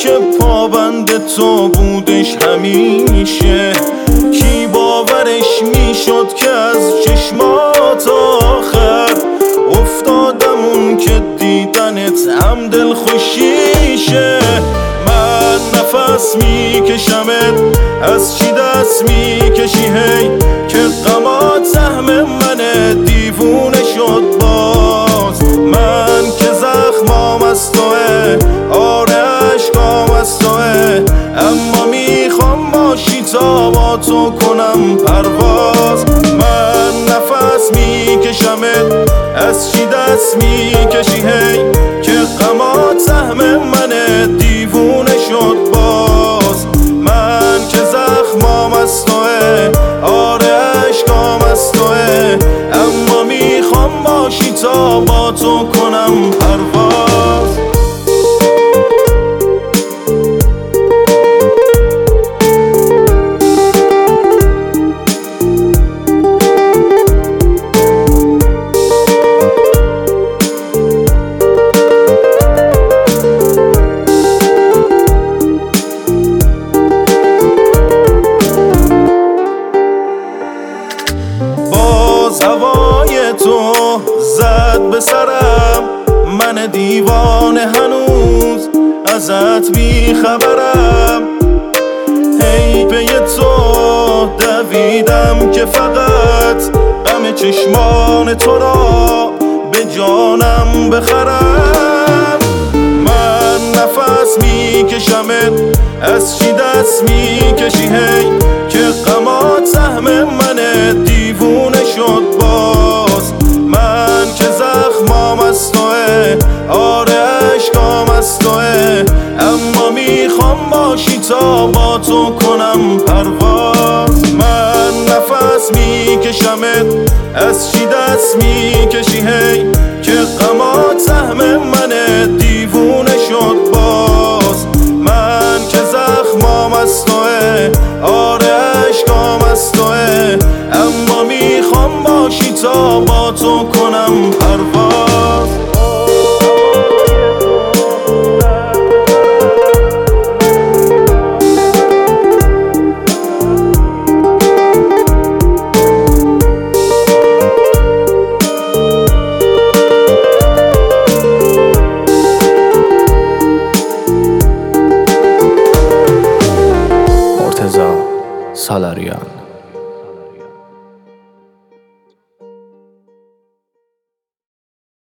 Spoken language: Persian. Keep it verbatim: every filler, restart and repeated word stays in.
که پابند تو بودش همیشه، کی باورش میشد که از چشمات آخر افتادم اون که دیدنت هم دل خوشیشه. من نفس میکشمت از چی دست میکشی هی که غمات سهم من دیوونه شد باز. من که زخمام از توه، آره عشقام از توه، اما میخوام باشی تا با تو کنم پرواز. من نفس میکشمت از چی دست میکشی هی که غمات سهم من دیوونه شد باز. من که زخمام از توه، آره عشقام از توه، اما میخوام باشی تا با تو کنم پرواز. هوای تو زد به سرم، من دیوانه هنوز ازت بیخبرم. هی به تو دویدم که فقط غم چشمان تو را به جانم بخرم. من نفس میکشمت از چی دست میکشی هی که غمات سهم من دیوونه شد باز. من که زخمام از توه، آره عشقام از توه، اما میخوام باشی تا با تو کنم پرواز. من نفس میکشمت از چی دست میکشی هی که غمات سهم من دیوونه شد باز. من که زخمام از توه، آره عشقام از توه، اما میخوام باشی تا با تو کنم پرواز. مرتضی سالاریان.